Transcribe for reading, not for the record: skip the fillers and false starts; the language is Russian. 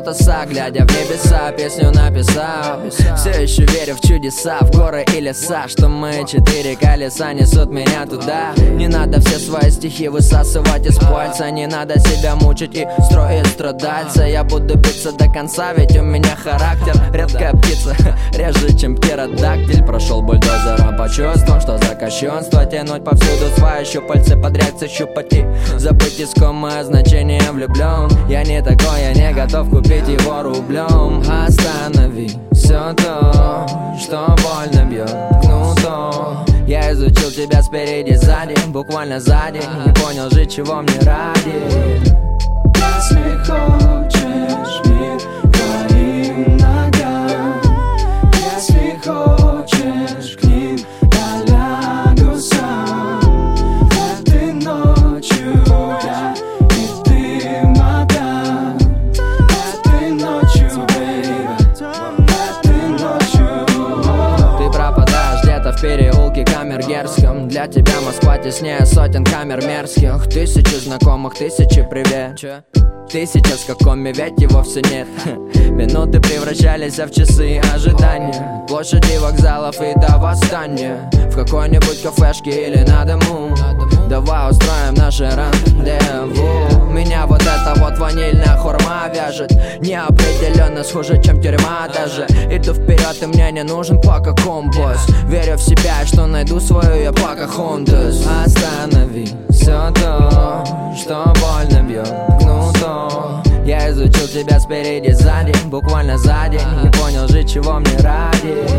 полтоса, глядя в небеса, песню написал. Все еще верю в чудеса, в горы и леса, что мы 4 колеса несут меня туда. Не надо все свои стихи высасывать из пальца, не надо себя мучить и строить страдальца. Я буду биться до конца, ведь у меня характер. Редкая птица, реже, чем птеродактиль. Прошел бульдозером по чувствам, что за кощунство тянуть повсюду свои щупальцы, подряд щупать и забыть искомое значение влюблен. Я не такой, я не готов купить его рублем. Останови все то, что больно бьет кнутом. Я изучил тебя спереди, сзади, буквально за день. Не понял жить, чего мне ради. Если хочешь мир твоим ногам, если хочешь к ним, я лягу сам. Этой ночью я и ты, мадам. Этой ночью, baby, этой ночью. Ты пропадаешь где-то в переулке Камергерском. Для тебя Москва теснее сотен камер мерзких. Тысячи знакомых, тысячи привет. Ты сейчас как коми, ведь его все нет. Минуты превращались в часы ожидания. Площади вокзалов и до восстания. В какой-нибудь кафешке или на дому. Давай устроим наше рандеву. Меня вот эта вот ванильная хурма вяжет. Неопределенно хуже, чем тюрьма даже. Иду вперед, и мне не нужен пока компас. Верю в себя, что найду свою я пока Хонтас. Останови все то, что больно бьет кнутом. Я изучил тебя спереди, сзади, буквально за день. Не понял жить, чего мне ради.